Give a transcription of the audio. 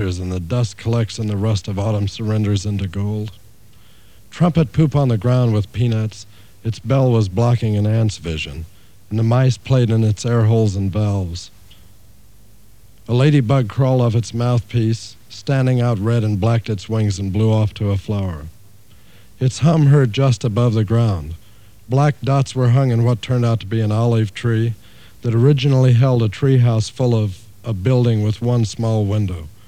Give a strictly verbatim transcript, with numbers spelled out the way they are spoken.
and the dust collects and the rust of autumn surrenders into gold. Trumpet poop on the ground with peanuts, its bell was blocking an ant's vision, and the mice played in its air holes and valves. A ladybug crawled off its mouthpiece, standing out red and blacked its wings and blew off to a flower. Its hum heard just above the ground. Black dots were hung in what turned out to be an olive tree that originally held a treehouse full of a building with one small window.